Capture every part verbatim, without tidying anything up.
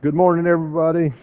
Good morning, everybody.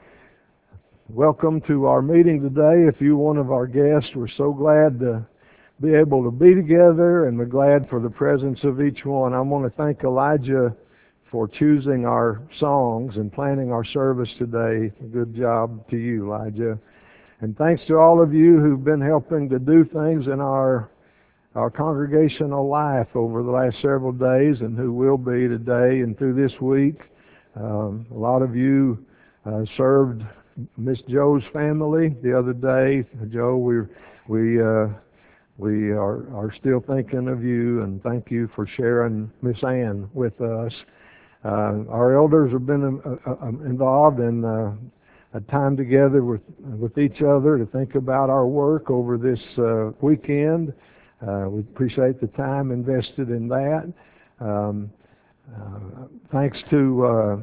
Welcome to our meeting today. If you're one of our guests, we're so glad to be able to be together, and we're glad for the presence of each one. I want to thank Elijah for choosing our songs and planning our service today. Good job to you, Elijah. And thanks to all of you who've been helping to do things in our our congregational life over the last several days, and who will be today and through this week. Um, a lot of you uh, served Miss Joe's family the other day. Joe, we we uh, we are are still thinking of you, and thank you for sharing Miss Ann with us. Uh, our elders have been uh, uh, involved in uh, a time together with with each other to think about our work over this uh, weekend. Uh, we appreciate the time invested in that. Um, uh, thanks to uh,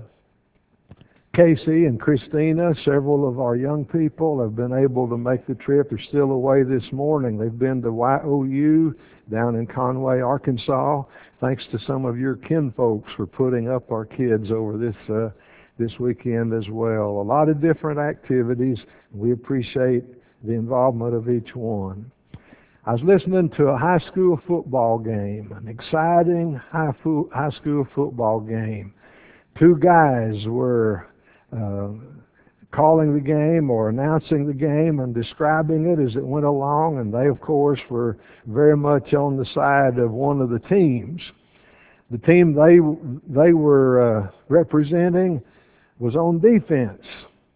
Casey and Christina, several of our young people have been able to make the trip. They're still away this morning. They've been to Y O U down in Conway, Arkansas. Thanks to some of your kinfolks for putting up our kids over this uh, this weekend as well. A lot of different activities. We appreciate the involvement of each one. I was listening to a high school football game, an exciting high, fo- high school football game. Two guys were uh, calling the game or announcing the game and describing it as it went along, and they, of course, were very much on the side of one of the teams. The team they they were uh, representing was on defense,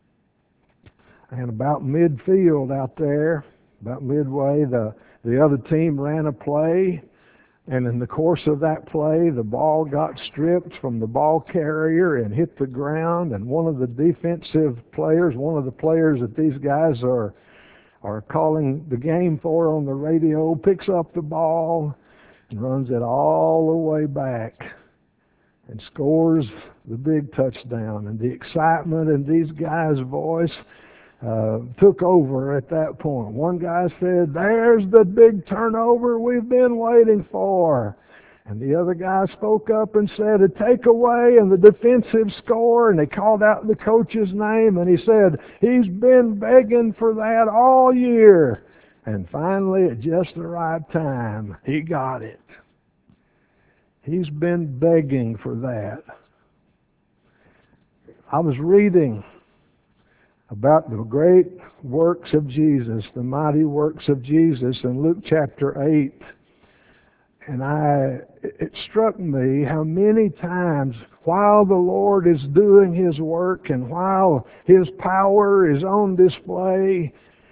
and about midfield out there, about midway, the the other team ran a play, and in the course of that play, the ball got stripped from the ball carrier and hit the ground, and one of the defensive players, one of the players that these guys are are calling the game for on the radio, picks up the ball and runs it all the way back and scores the big touchdown. And the excitement in these guys' voice Uh, took over at that point. One guy said, "There's the big turnover we've been waiting for." And the other guy spoke up and said, "A takeaway and the defensive score." And they called out the coach's name, and he said, "He's been begging for that all year." And finally, at just the right time, he got it. He's been begging for that. I was reading about the great works of Jesus, the mighty works of Jesus in Luke chapter eight. And I, it struck me how many times while the Lord is doing His work and while His power is on display,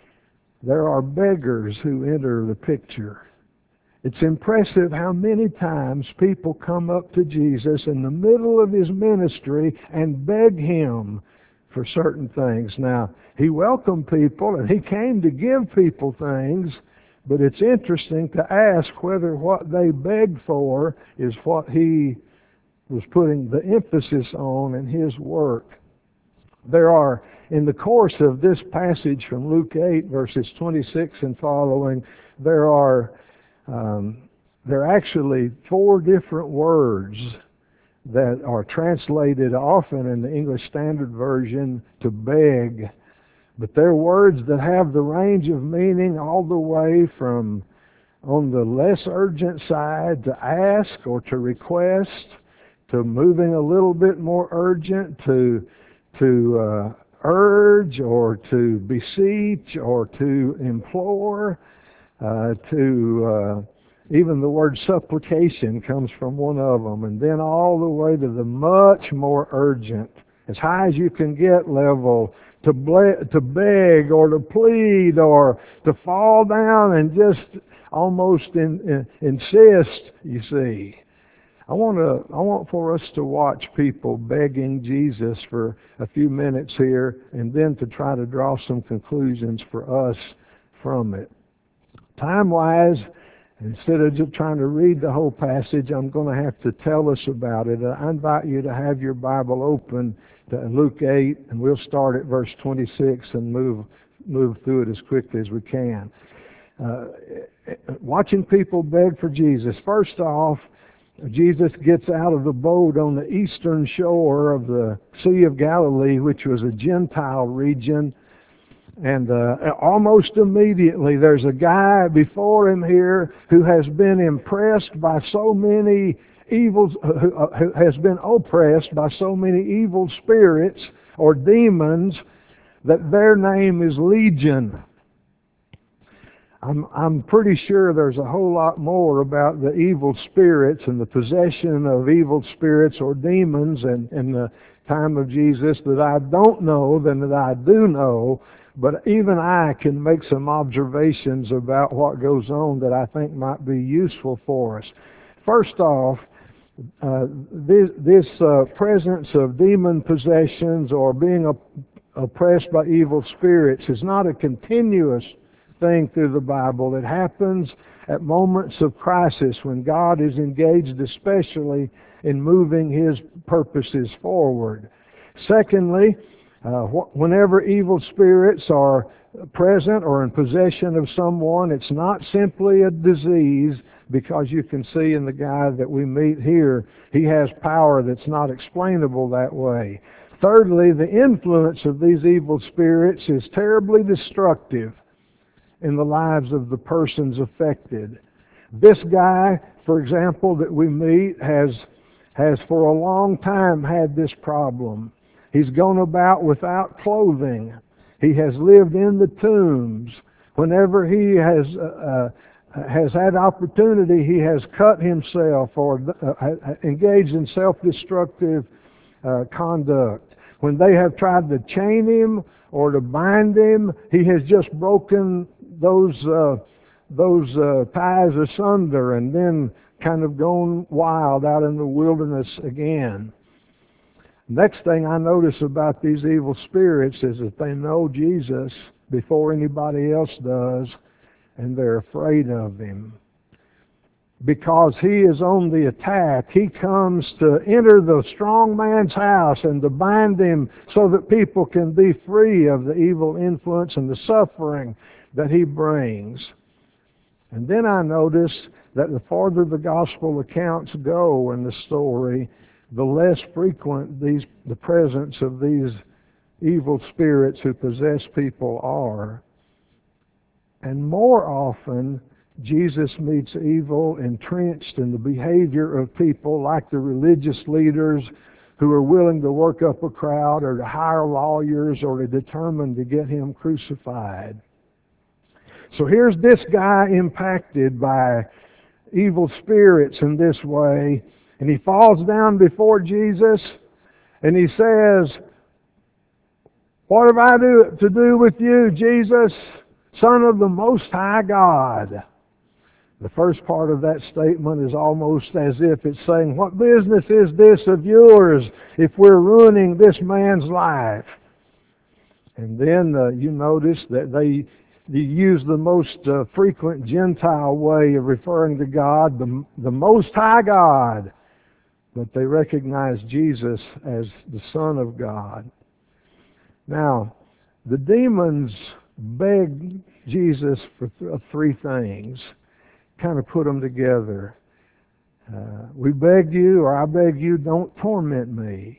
there are beggars who enter the picture. It's impressive how many times people come up to Jesus in the middle of His ministry and beg Him for certain things. Now, He welcomed people and He came to give people things, but it's interesting to ask whether what they begged for is what He was putting the emphasis on in His work. There are, in the course of this passage from Luke eight, verses twenty-six and following, there are um, there are actually four different words that are translated often in the English Standard Version to beg, but they're words that have the range of meaning all the way from on the less urgent side to ask or to request, to moving a little bit more urgent, to to uh, urge or to beseech or to implore, uh, to uh, even the word supplication comes from one of them, and then all the way to the much more urgent, as high as you can get level, to ble- to beg or to plead or to fall down and just almost in, in, insist, you see. I want to. I want for us to watch people begging Jesus for a few minutes here, and then to try to draw some conclusions for us from it. Time-wise, instead of just trying to read the whole passage, I'm going to have to tell us about it. I invite you to have your Bible open to Luke eight, and we'll start at verse twenty-six and move move through it as quickly as we can. Uh, watching people beg for Jesus. First off, Jesus gets out of the boat on the eastern shore of the Sea of Galilee, which was a Gentile region. And uh, almost immediately there's a guy before him here who has been impressed by so many evils, who, who has been oppressed by so many evil spirits or demons that their name is Legion. I'm, I'm pretty sure there's a whole lot more about the evil spirits and the possession of evil spirits or demons in, in the time of Jesus that I don't know than that I do know. But even I can make some observations about what goes on that I think might be useful for us. First off, uh, this, this uh, presence of demon possessions or being op- oppressed by evil spirits is not a continuous thing through the Bible. It happens at moments of crisis when God is engaged especially in moving His purposes forward. Secondly, uh, wh- whenever evil spirits are present or in possession of someone, it's not simply a disease, because you can see in the guy that we meet here, he has power that's not explainable that way. Thirdly, the influence of these evil spirits is terribly destructive in the lives of the persons affected. This guy, for example, that we meet has has for a long time had this problem. He's gone about without clothing. He has lived in the tombs. Whenever he has uh, uh, has had opportunity, he has cut himself or uh, engaged in self-destructive uh, conduct. When they have tried to chain him or to bind him, he has just broken those uh, those uh, ties asunder and then kind of gone wild out in the wilderness again. Next thing I notice about these evil spirits is that they know Jesus before anybody else does, and they're afraid of Him. Because He is on the attack, He comes to enter the strong man's house and to bind him so that people can be free of the evil influence and the suffering that he brings. And then I notice that the farther the gospel accounts go in the story, the less frequent these the presence of these evil spirits who possess people are. And more often, Jesus meets evil entrenched in the behavior of people like the religious leaders who are willing to work up a crowd or to hire lawyers or to determine to get him crucified. So here's this guy impacted by evil spirits in this way, and he falls down before Jesus and he says, "What have I do, to do with you, Jesus, Son of the Most High God?" The first part of that statement is almost as if it's saying, what business is this of yours if we're ruining this man's life? And then uh, you notice that they, they use the most uh, frequent Gentile way of referring to God, the, the Most High God. But they recognize Jesus as the Son of God. Now, the demons begged Jesus for th- three things. Kind of put them together. Uh, we beg you, or I beg you, don't torment me.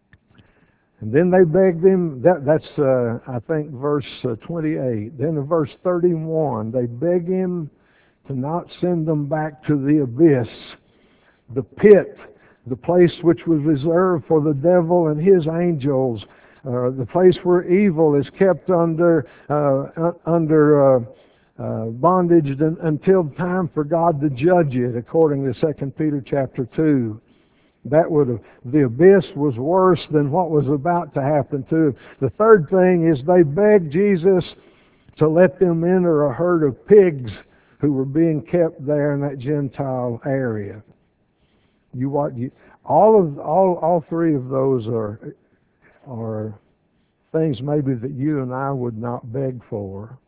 And then they begged him, that, that's, uh, I think, verse uh, twenty-eight. Then in verse thirty-one, they beg him to not send them back to the abyss, the pit, the place which was reserved for the devil and his angels, uh, the place where evil is kept under, uh, under uh, Uh, bondage until time for God to judge it, according to Second Peter chapter two. That would have, the abyss was worse than what was about to happen to him. The third thing is they begged Jesus to let them enter a herd of pigs who were being kept there in that Gentile area. You what you all of all all three of those are are things maybe that you and I would not beg for.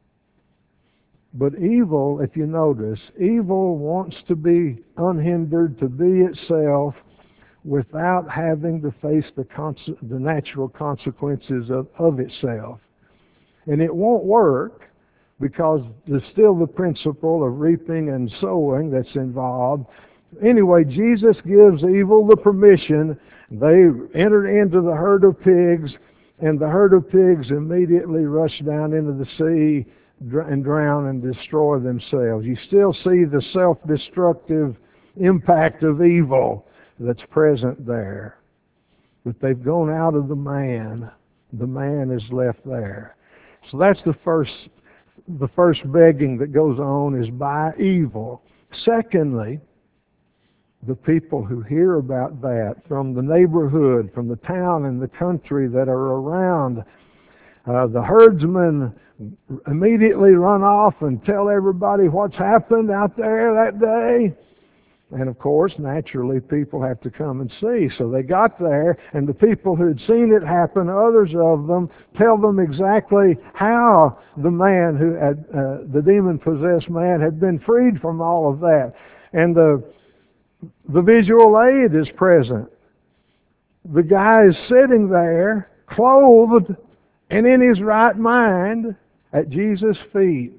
But evil, if you notice, evil wants to be unhindered, to be itself, without having to face the, cons- the natural consequences of, of itself. And it won't work because there's still the principle of reaping and sowing that's involved. Anyway, Jesus gives evil the permission. They enter into the herd of pigs, and the herd of pigs immediately rush down into the sea and drown and destroy themselves. You still see the self-destructive impact of evil that's present there. But they've gone out of the man. The man is left there. So that's the first, the first begging that goes on is by evil. Secondly, the people who hear about that from the neighborhood, from the town and the country that are around, uh, the herdsmen immediately run off and tell everybody what's happened out there that day. And of course, naturally, people have to come and see. So they got there, and the people who had seen it happen, others of them, tell them exactly how the man who had, uh, the demon-possessed man had been freed from all of that. And the, the visual aid is present. The guy is sitting there, clothed and in his right mind, at Jesus' feet.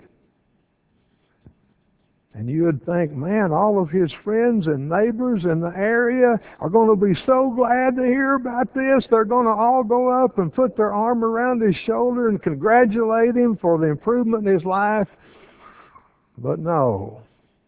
And you would think, man, all of his friends and neighbors in the area are going to be so glad to hear about this. They're going to all go up and put their arm around his shoulder and congratulate him for the improvement in his life. But no.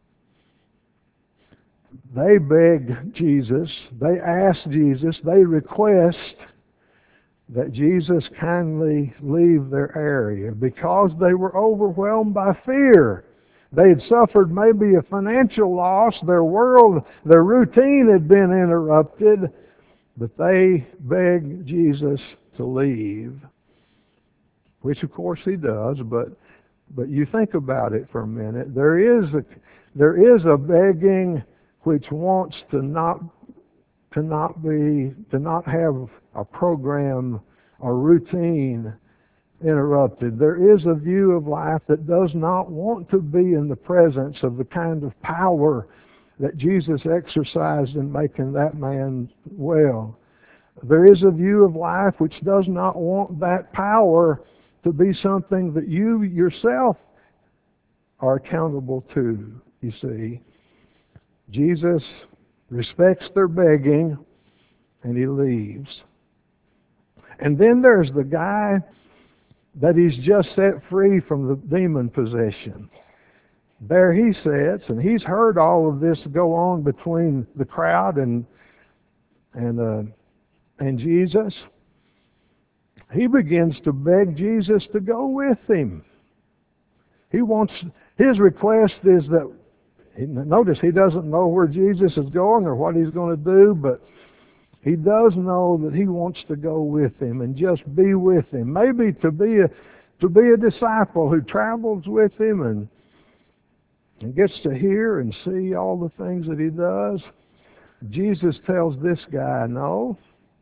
They beg Jesus, they ask Jesus, they request that Jesus kindly leave their area because they were overwhelmed by fear. They had suffered maybe a financial loss. Their world, their routine had been interrupted. But they begged Jesus to leave, which of course he does. But but you think about it for a minute. There is a there is a begging which wants to not to not be to not have a program or routine interrupted. There is a view of life that does not want to be in the presence of the kind of power that Jesus exercised in making that man well. There is a view of life which does not want that power to be something that you yourself are accountable to, you see. Jesus respects their begging and he leaves. And then there's the guy that he's just set free from the demon possession. There he sits, and he's heard all of this go on between the crowd and and uh, and Jesus. He begins to beg Jesus to go with him. He wants his request is that notice he doesn't know where Jesus is going or what he's going to do, but he does know that he wants to go with him and just be with him. Maybe to be a to be a disciple who travels with him and, and gets to hear and see all the things that he does. Jesus tells this guy, no,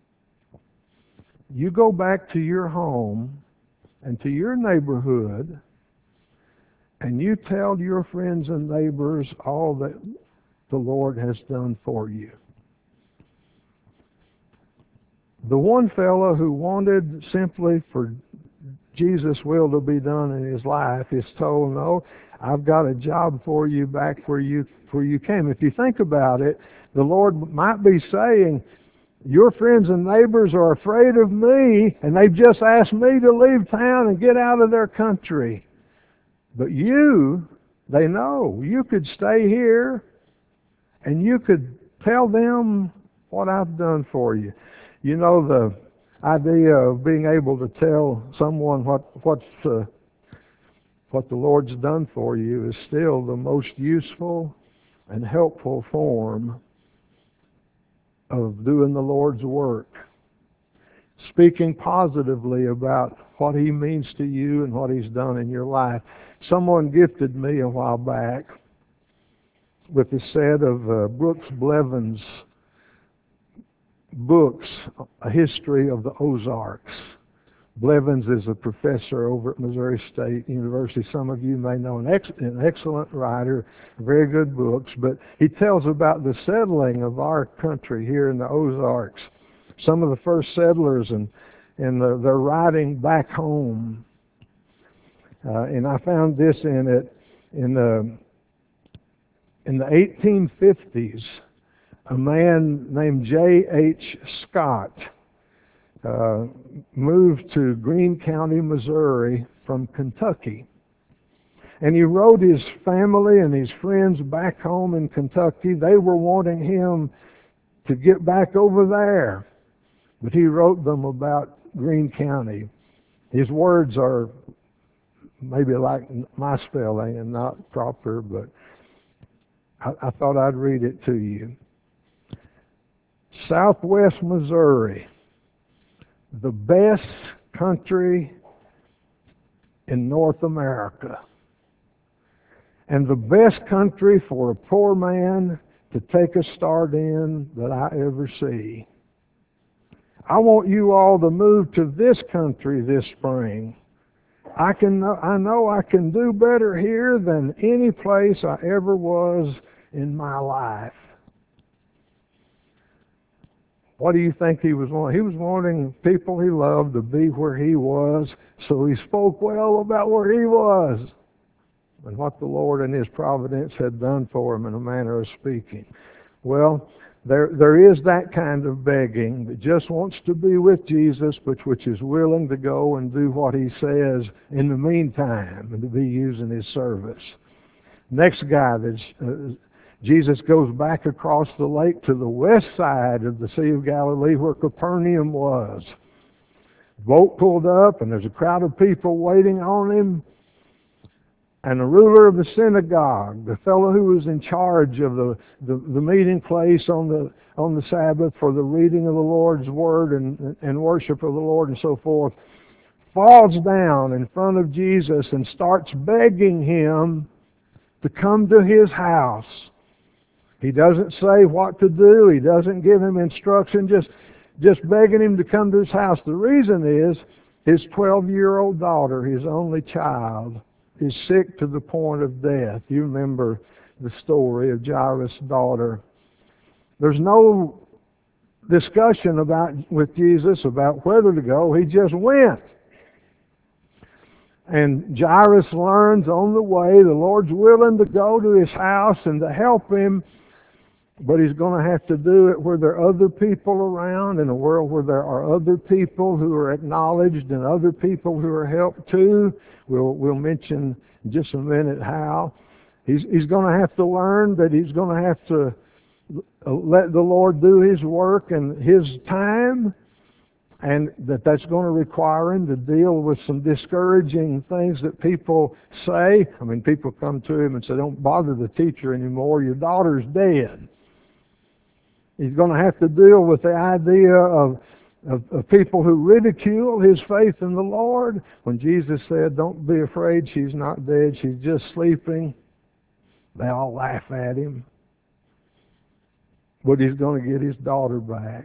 you go back to your home and to your neighborhood and you tell your friends and neighbors all that the Lord has done for you. The one fellow who wanted simply for Jesus' will to be done in his life is told, no, I've got a job for you back where you where you came. If you think about it, the Lord might be saying, your friends and neighbors are afraid of me, and they've just asked me to leave town and get out of their country. But you, they know, you could stay here, and you could tell them what I've done for you. You know, the idea of being able to tell someone what what's uh, what the Lord's done for you is still the most useful and helpful form of doing the Lord's work. Speaking positively about what He means to you and what He's done in your life. Someone gifted me a while back with a set of uh, Brooks Blevins books, A History of the Ozarks. Blevins is a professor over at Missouri State University. Some of you may know an, ex- an excellent writer, very good books, but he tells about the settling of our country here in the Ozarks. Some of the first settlers and, and the, their riding back home. Uh, and I found this in it, in the In the eighteen fifties, a man named J H Scott uh, moved to Greene County, Missouri from Kentucky. And he wrote his family and his friends back home in Kentucky. They were wanting him to get back over there. But he wrote them about Greene County. His words are maybe like my spelling and not proper, but I, I thought I'd read it to you. Southwest Missouri, the best country in North America, and the best country for a poor man to take a start in that I ever see. I want you all to move to this country this spring. I can, I know I can do better here than any place I ever was in my life. What do you think he was wanting? He was wanting people he loved to be where he was, so he spoke well about where he was and what the Lord in His providence had done for him in a manner of speaking. Well, there there is that kind of begging that just wants to be with Jesus, but which is willing to go and do what He says in the meantime and to be used in His service. Next guy, that's, uh, Jesus goes back across the lake to the west side of the Sea of Galilee where Capernaum was. The boat pulled up and there's a crowd of people waiting on Him. And the ruler of the synagogue, the fellow who was in charge of the, the, the meeting place on the on the Sabbath for the reading of the Lord's Word and, and worship of the Lord and so forth, falls down in front of Jesus and starts begging Him to come to his house. He doesn't say what to do. He doesn't give him instruction, just, just begging him to come to his house. The reason is his twelve-year-old daughter, his only child, is sick to the point of death. You remember the story of Jairus' daughter. There's no discussion about with Jesus about whether to go. He just went. And Jairus learns on the way the Lord's willing to go to his house and to help him, but He's going to have to do it where there are other people around, in a world where there are other people who are acknowledged and other people who are helped too. We'll, we'll mention in just a minute how. He's, he's going to have to learn that he's going to have to let the Lord do His work in His time, and that that's going to require him to deal with some discouraging things that people say. I mean, people come to him and say, don't bother the teacher anymore, your daughter's dead. He's going to have to deal with the idea of, of, of people who ridicule his faith in the Lord. When Jesus said, don't be afraid, she's not dead, she's just sleeping, they all laugh at him. But he's going to get his daughter back.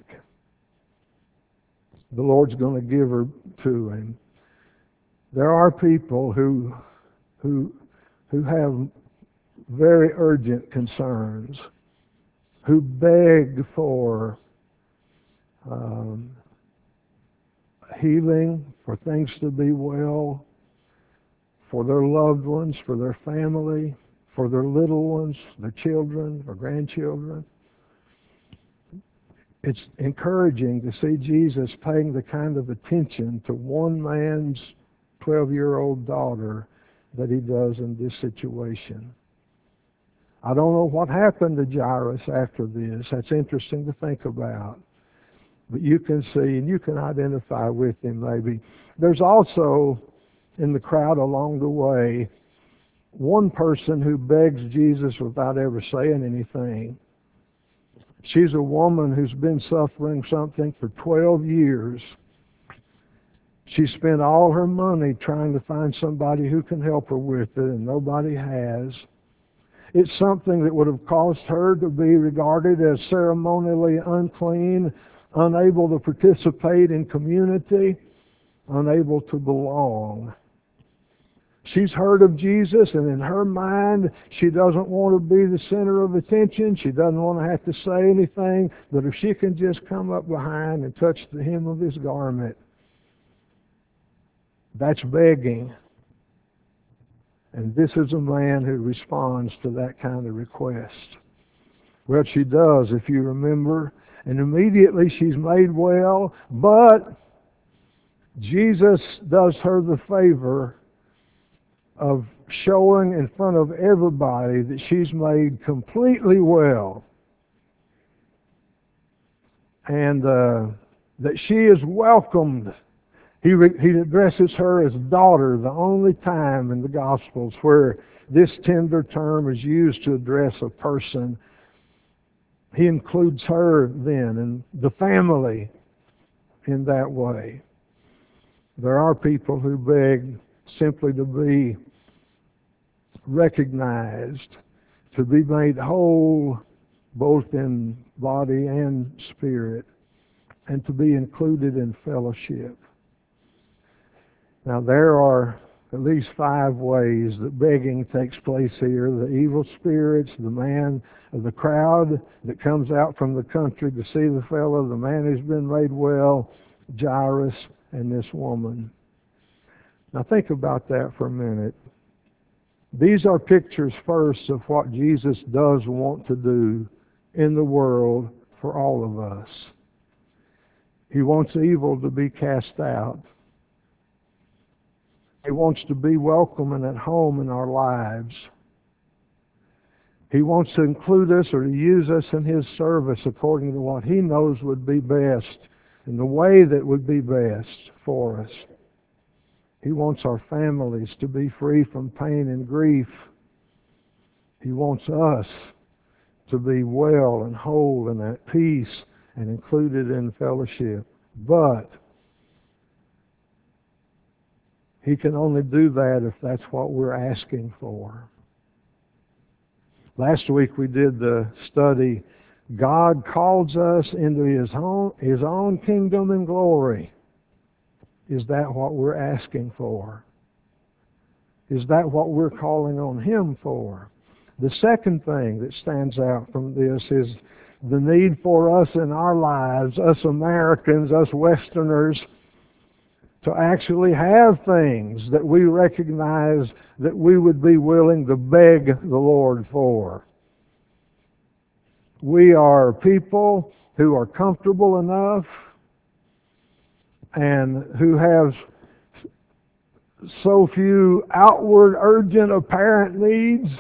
The Lord's going to give her to him. There are people who who who have very urgent concerns, who beg for um, healing, for things to be well, for their loved ones, for their family, for their little ones, their children or grandchildren. It's encouraging to see Jesus paying the kind of attention to one man's twelve-year-old daughter that He does in this situation. I don't know what happened to Jairus after this. That's interesting to think about. But you can see and you can identify with him maybe. There's also in the crowd along the way one person who begs Jesus without ever saying anything. She's a woman who's been suffering something for twelve years. She spent all her money trying to find somebody who can help her with it, and nobody has. It's something that would have caused her to be regarded as ceremonially unclean, unable to participate in community, unable to belong. She's heard of Jesus, and in her mind, she doesn't want to be the center of attention. She doesn't want to have to say anything, but if she can just come up behind and touch the hem of His garment, that's begging. And this is a man who responds to that kind of request. Well, she does, if you remember. And immediately she's made well, but Jesus does her the favor of showing in front of everybody that she's made completely well. And uh, that she is welcomed. He, re- he addresses her as daughter, the only time in the Gospels where this tender term is used to address a person. He includes her then and the family in that way. There are people who beg simply to be recognized, to be made whole both in body and spirit, and to be included in fellowship. Now there are at least five ways that begging takes place here. The evil spirits, the man of the crowd that comes out from the country to see the fellow, the man who's been made well, Jairus, and this woman. Now think about that for a minute. These are pictures first of what Jesus does want to do in the world for all of us. He wants evil to be cast out. He wants to be welcome and at home in our lives. He wants to include us or to use us in His service according to what He knows would be best, in the way that would be best for us. He wants our families to be free from pain and grief. He wants us to be well and whole and at peace and included in fellowship. But He can only do that if that's what we're asking for. Last week we did the study, God calls us into His own, His own kingdom and glory. Is that what we're asking for? Is that what we're calling on Him for? The second thing that stands out from this is the need for us in our lives, us Americans, us Westerners, to actually have things that we recognize that we would be willing to beg the Lord for. We are people who are comfortable enough and who have so few outward, urgent, apparent needs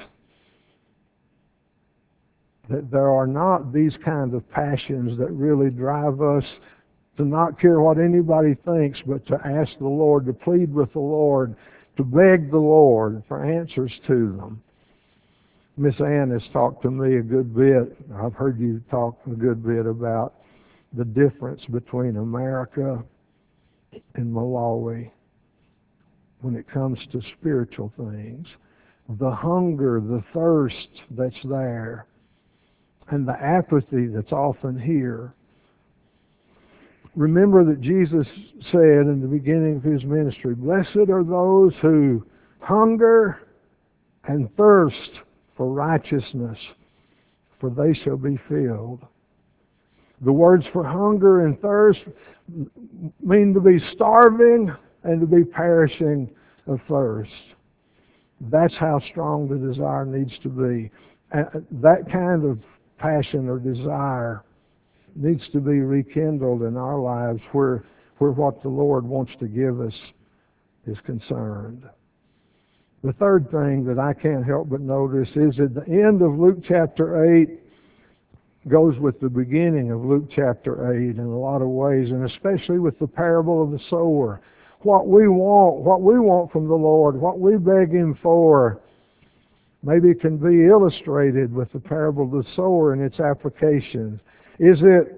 that there are not these kinds of passions that really drive us to not care what anybody thinks, but to ask the Lord, to plead with the Lord, to beg the Lord for answers to them. Miss Ann has talked to me a good bit. I've heard you talk a good bit about the difference between America and Malawi when it comes to spiritual things. The hunger, the thirst that's there, and the apathy that's often here. Remember that Jesus said in the beginning of His ministry, blessed are those who hunger and thirst for righteousness, for they shall be filled. The words for hunger and thirst mean to be starving and to be perishing of thirst. That's how strong the desire needs to be. And that kind of passion or desire needs to be rekindled in our lives where, where what the Lord wants to give us is concerned. The third thing that I can't help but notice is at the end of Luke chapter eight goes with the beginning of Luke chapter eight in a lot of ways, and especially with the parable of the sower. What we want, what we want from the Lord, what we beg Him for, maybe can be illustrated with the parable of the sower and its applications. Is it,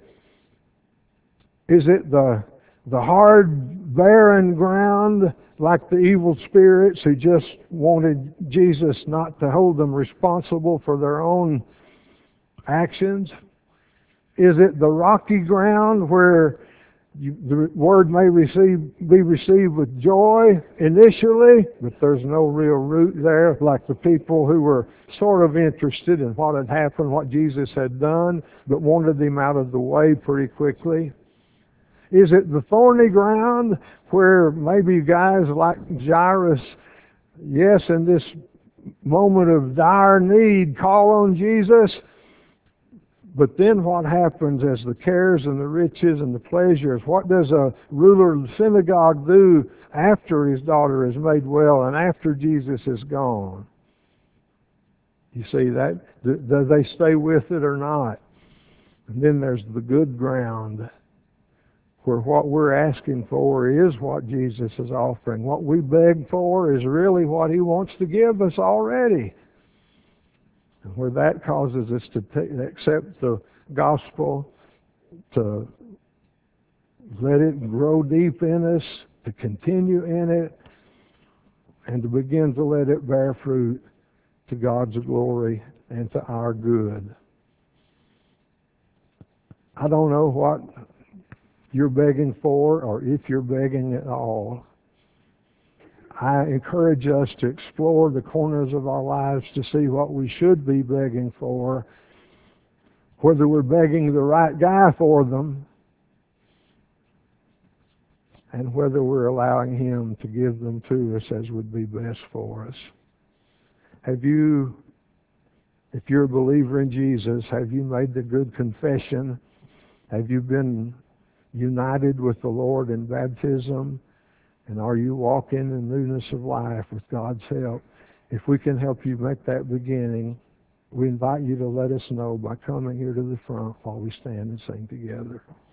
is it the, the hard, barren ground like the evil spirits who just wanted Jesus not to hold them responsible for their own actions? Is it the rocky ground where you, the word may receive, be received with joy initially, but there's no real root there, like the people who were sort of interested in what had happened, what Jesus had done, but wanted Him out of the way pretty quickly? Is it the thorny ground where maybe guys like Jairus yes, in this moment of dire need, call on Jesus. But then what happens as the cares and the riches and the pleasures? What does a ruler of the synagogue do after his daughter is made well and after Jesus is gone? You see that? Do they stay with it or not? And then there's the good ground, where what we're asking for is what Jesus is offering. What we beg for is really what he wants to give us already. And where that causes us to take, accept the gospel, to let it grow deep in us, to continue in it, and to begin to let it bear fruit to God's glory and to our good. I don't know what you're begging for, or if you're begging at all. I encourage us to explore the corners of our lives to see what we should be begging for, whether we're begging the right guy for them, and whether we're allowing him to give them to us as would be best for us. Have you, if you're a believer in Jesus, have you made the good confession? Have you been united with the Lord in baptism? And are you walking in newness of life with God's help? If we can help you make that beginning, we invite you to let us know by coming here to the front while we stand and sing together.